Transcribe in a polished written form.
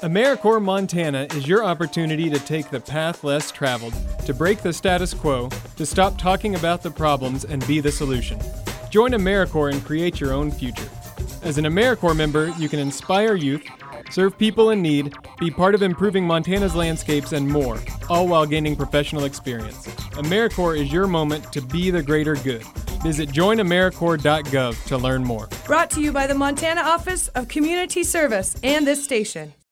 AmeriCorps Montana is your opportunity to take the path less traveled, to break the status quo, to stop talking about the problems and be the solution. Join AmeriCorps and create your own future. As an AmeriCorps member, you can inspire youth, serve people in need, be part of improving Montana's landscapes, and more, all while gaining professional experience. AmeriCorps is your moment to be the greater good. Visit joinamericorps.gov to learn more. Brought to you by the Montana Office of Community Service and this station.